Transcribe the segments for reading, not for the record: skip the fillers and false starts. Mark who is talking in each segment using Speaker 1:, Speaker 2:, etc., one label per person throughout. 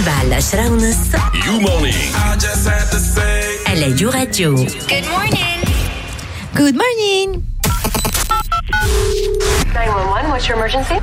Speaker 1: 7 ل 10:30
Speaker 2: You money.
Speaker 1: على جو راديو.
Speaker 3: Good morning.
Speaker 4: Good morning.
Speaker 3: 911, what's your emergency?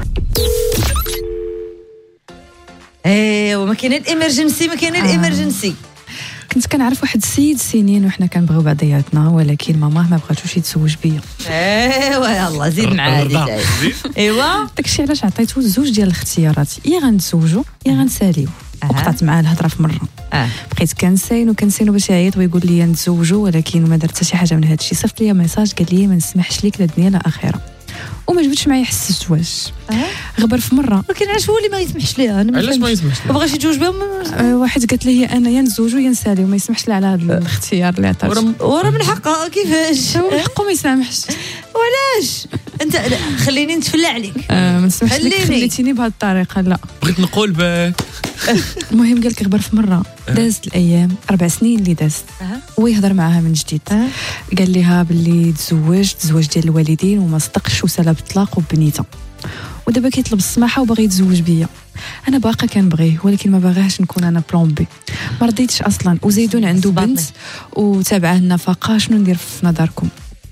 Speaker 4: وما كاين الامرجنسي ما كاين الامرجنسي.
Speaker 5: كنت كنعرف واحد السيد سنين وحنا كنبغيو بعضياتنا، ولكن ماماه ما بغاتوش يتزوج بيا.
Speaker 4: يلا زيد معايا. ايوا
Speaker 5: داكشي علاش عطيتو زوج ديال الاختيارات، يا غنتزوجوا يا غنساليو. وقطعت معاه الهضره في مره. بقيت كنساين باش يعيط ويقول لي نتزوجوا، ولكن ما درت حتى شي حاجه من هذا الشيء. صيفط لي ميساج قال لي ما نسمحش ليك لا دنيا لا اخره، وما جبتش معايا حس الزواج. غبر في مره،
Speaker 4: ولكن علاش هو اللي ما يسمحش ليها؟ انا
Speaker 6: علاش ما يسمحش
Speaker 4: ما بغاش يتزوج بهم.
Speaker 5: واحد قالت لي انا يا نتزوجوا يا نساليو، ما يسمحش لي على هذا الاختيار اللي عطاتو.
Speaker 4: ورا من حقها كيفاش؟
Speaker 5: هو من حقه ما يسامحش.
Speaker 4: وعلاش انت خليني نتفلى عليك.
Speaker 5: ما نسمحش لك خليتيني بهذه الطريقه. لا
Speaker 6: بغيت نقول باك.
Speaker 5: المهم قالك غبر في مره، دازت الايام 4 سنين اللي دازت، ويهضر معاها من جديد. قال لها باللي تزوج ديال الوالدين وما صدقش وسالا بالطلاق وبنيته، ودابا كيطلب السماحه وباغي يتزوج بيا. انا باقا كنبغيه، ولكن ما باغاش نكون انا بلان بي. ما رضيتش اصلا. وزيدون عنده بنت وتابعه النفقه. شنو ندير في نظركم؟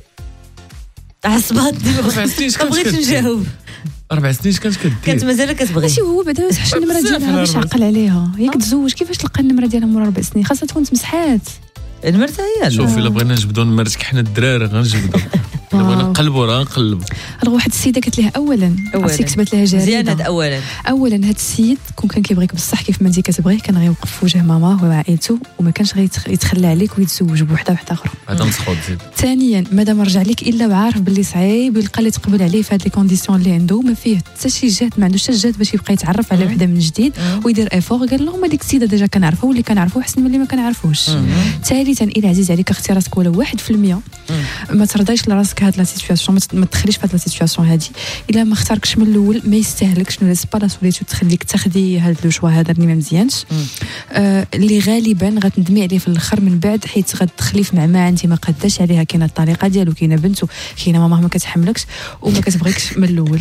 Speaker 4: عصباتني.
Speaker 6: 4 سنين
Speaker 4: ما بغيتش نجاوب.
Speaker 6: 4 سنين كانت كدير؟
Speaker 4: كانت مازال كتبغي.
Speaker 5: ماشي هو بعدا ما مسحش النمره ديالها باش عقل عليها. هي كتزوج كيفاش تلقى النمره ديالها مورا 4 سنين؟ خاصها تكون تمسحات
Speaker 4: المرته هي.
Speaker 6: شوف الا بغينا نجبدوا نمرتك حنا الدراري غنجبدوا. بغينا نقلبوا راه نقلبوا.
Speaker 5: راه واحد السيده قالت لها اولا كتبت لها جريده.
Speaker 4: مزيان هذا اولا
Speaker 5: هذا السيد كان كيبغيك بصح كيف ما انت كتبغيه، كان غيوقف في وجه ماماه وعائلته، وما كانش غيتخلى عليك ويتزوج بوحده اخرى.
Speaker 6: هذا مسخوط زيد.
Speaker 5: ثانيا مادام رجع لك الا وعارف باللي صعيب يلقى اللي تقبل عليه في هاد لي كونديسيون اللي عنده، ما فيه حتى شي جهد، ما عندوش حتى جهد باش يبقى يتعرف على وحده من جديد ويدير ايفور. قال لهم هذيك السيده ديجا كنعرفها، واللي كنعرفو احسن من اللي ما كنعرفوش. ثالثا الى عزيز عليك اختياراتك ولا 1%، ما ترضيش لراسك هاد لا سيتوياسيون، ما تدخليش في هاد لا سيتوياسيون هادي. الا ما اختاركش من الاول ما يستاهلكش، نو با لا سوليتود تخليك تاخدي هاد لو شوا هذا اللي ما مزيانش. اللي غالبا غتندمي عليه في الاخر من بعد، حيت غتدخلي في معمعه انت ما قداش عليها. كاينه الطريقه ديالو، كاينه بنته، كاينه ماماه ما كتحملكش وما كتبغيكش من الاول.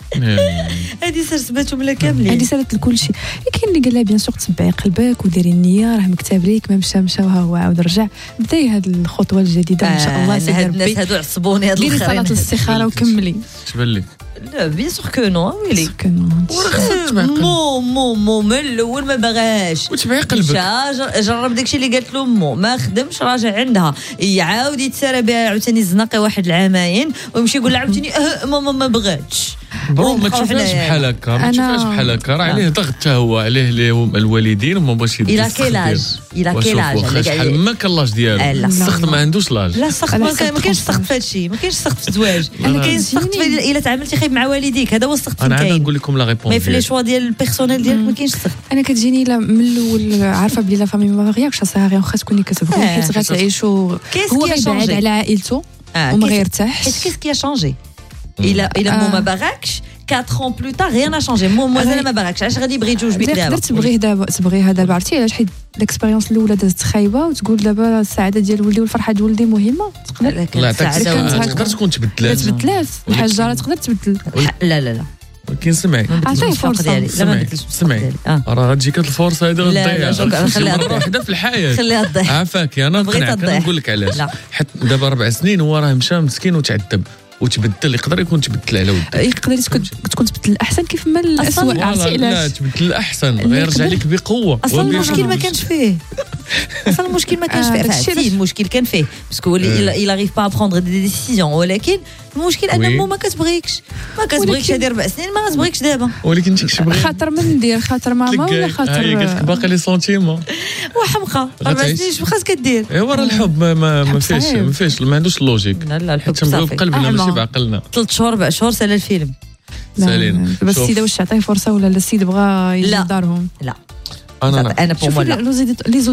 Speaker 4: هذه سرسباتهم لا كاملين،
Speaker 5: هذه سالت لكل شيء. كاين اللي قال لها بيان سور تبعي قلبك وديري النيه، راه مكتاب ليك، ما مشى وها هو عاود رجع. بداي هذه الخطوه الجديده ان شاء الله.
Speaker 4: سيدي ربي الناس هادو عصبوني هاد
Speaker 5: ديري صلاه الاستخاره وكملي.
Speaker 6: تبان لك؟
Speaker 4: لا بيان سور كو نو. ويلي مو من الاول ما باغاش
Speaker 6: وتبعي قلبك.
Speaker 4: جرب داكشي اللي قالت له مو، ما خدمش، راجع عندها، يعاود يتسارى بها عاوتاني الزناقي واحد العامين، ويمشي يقول لها عاوتاني ماما ما بغاتش.
Speaker 6: برو ما تشوفهاش بحال هكا، ما تشوفهاش بحال هكا، راه عليه ضغط حتى هو، عليه اللي هما الوالدين وما باش يدير.
Speaker 4: الى كيلاج
Speaker 6: شحال ما كان لاج ديالو. السخط ما عندوش لاج.
Speaker 4: لا السخط ما كاينش السخط في هادشي، ما كاينش السخط في الزواج. كاين السخط الا تعاملتي خايب مع والديك، هذا هو السخط فين كاين.
Speaker 6: انا نقول لكم لا ريبونس،
Speaker 4: مي في لي شوا ديال البيرسونيل ديالك ما كاينش السخط.
Speaker 5: انا كتجيني من الاول عارفه بلي لا فامي ما باغياكش، صافي واخا تكوني كتبغي، حيت غتعيشوا هو غيبعد على عائلته وما غيرتاح.
Speaker 4: حيت كيس كي شانجي الا مو ما باغاكش 4 ans plus tard rien n'a changé. مو مازال ما باغاكش، علاش غادي يبغي يتزوج بك دابا؟
Speaker 5: تبغيها دابا، عرفتي علاش؟ حيت الاكسبيريونس الاولى دازت خايبه، وتقول دابا السعاده ديال ولدي والفرحه ديال ولدي مهمه.
Speaker 6: الله يعطيك الصحه. تقدر تكون تبدلات
Speaker 5: الحاجه تقدر تبدل.
Speaker 4: لا
Speaker 6: ولكن سمعي
Speaker 5: عطيه فرصه.
Speaker 6: سمعي راه غتجيك هاد الفرصه هادي غتضيع.
Speaker 4: خليها
Speaker 6: مره واحده في الحياه،
Speaker 4: خليها تضيع.
Speaker 6: عافاك انا نقول لك علاش. حيت دابا 4 سنين هو راه مشى مسكين وتعذب وتبدل. يقدر يكون تبدل على ودك،
Speaker 5: يقدر تكون تبدل الاحسن كيف ما الاسوء. عرفتي علاش؟
Speaker 6: لا تبدل الاحسن، غيرجع لك بقوه.
Speaker 4: اصلا المشكل ما كانش فيه. المشكل كان فيه باسكو il arrive pas à prendre des décisions. ولكن المشكل ان مو ما كتبغيكش هادي 4 سنين ما كتبغيكش دابا.
Speaker 6: ولكن انت كتبغي
Speaker 5: خاطر من ندير، خاطر ماما ولا خاطر
Speaker 6: هي قالت لك باقي لي سنتيمون
Speaker 4: وحمقى 4 سنين شنو خاصك دير؟
Speaker 6: ايوا راه الحب ما فيش ما عندوش اللوجيك.
Speaker 4: لا الحب
Speaker 6: تنبغيو بقلبنا ماشي بعقلنا.
Speaker 4: 3 شهور 4 شهور سال الفيلم
Speaker 6: سالين.
Speaker 5: بس السيده واش تعطيه فرصه ولا السيد بغى يجي لدارهم؟
Speaker 4: لا
Speaker 6: انا
Speaker 4: بور مو لا. لي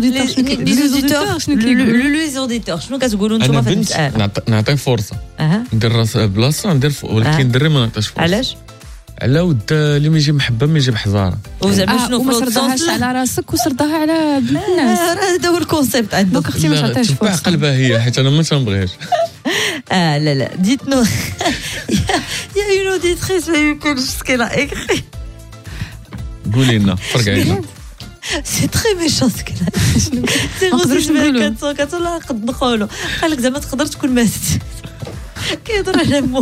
Speaker 4: زوديتور شنو كتقولوا نتوما في المساله؟
Speaker 6: نعطيه فرصه، ندير راس بلاصه، ولكن الدري ما نعطيش فرصه.
Speaker 4: علاش؟
Speaker 6: على ود اللي ما يجي محبه ما يجي بحزاره.
Speaker 4: وزعما شنو
Speaker 5: وما سرداهاش على راسك وسرداها على بنت الناس.
Speaker 4: هذا هو الكونسيبت عندك.
Speaker 5: دوك اختي ما تعطيش فرصه.
Speaker 6: تبع قلبها هي، حيت انا ما تنبغيهاش.
Speaker 4: لا ديت نو يا اون اوديتريس ما يمكنش كاينه اكري.
Speaker 6: قولي لنا فرق علينا.
Speaker 4: سي تري ميشون ما
Speaker 5: نقدروش نقولوا
Speaker 4: 400 لا نقد نقولوا قال لك زعما تقدر تكون ماتت كيهضر على مو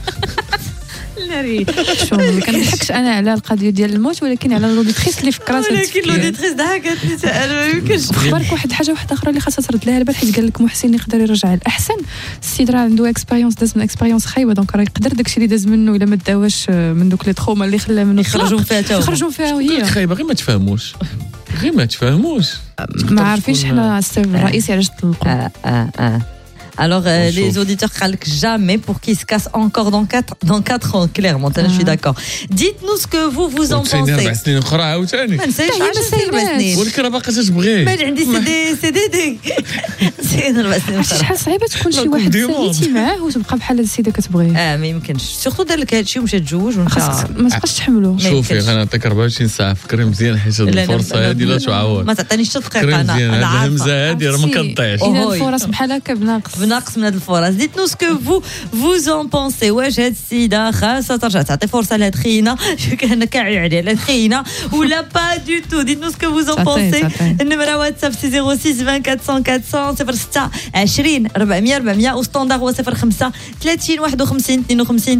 Speaker 5: ناري شو ما كنضحكش انا على القضيه ديال الموت ولكن على لوديتريس اللي فكرات
Speaker 4: ولكن لوديتريس ضحكتني انا ما يمكنش
Speaker 5: اخبارك واحد حاجه واحده اخرى اللي خاصها ترد لها البال حيت قال لك محسن يقدر يرجع الاحسن السيد راه عنده اكسبيريونس داز من اكسبيريونس خايبه دونك راه يقدر داكشي اللي داز منه الا ما داواش من دوك لي تروما اللي خلاه منه يخرجوا فيها هي
Speaker 6: خايبه غير ما تفهموش
Speaker 5: ما عارفينش حنا السبب الرئيسي علاش طلقوا
Speaker 4: Alors, les auditeurs cralquent jamais pour qu'ils se cassent encore dans 4 ans, clairement. Je suis d'accord. Dites-nous ce que vous en pensez.
Speaker 6: ما
Speaker 4: نسيش 10 سنين.
Speaker 6: ولكن راه باقا تبغي.
Speaker 4: ما عندي سي دي 4 سنين.
Speaker 5: شحال صعيبه تكون شي واحد ساليتي معاه وتبقى بحال هاد السيده كتبغيه.
Speaker 4: ما يمكنش. سورتو دار لك هادشي ومشى تزوج ومشى.
Speaker 5: ما تبقاش تحملو.
Speaker 6: شوفي غنعطيك 24 ساعه فكري مزيان حيت هاد الفرصه هادي لا تعاود.
Speaker 4: ما تعطينيش حتى دقيقه انا
Speaker 6: عارفه. الهمزه هادي راه ما كتضيعش.
Speaker 5: الفرص بحال هكا
Speaker 4: بناقص من هاد الفرص. Dites-nous ce que vous en pensez. واش هاد السيده خاصها ترجع تعطي فرصه لهاد خينا كان كاعي عليها لهاد خينا ولا با دو تو. Dites-nous ce que vous en pensez. النمره واتساب سي 06 24 400 06 20 400 400 وستاندار هو 05 30 51 52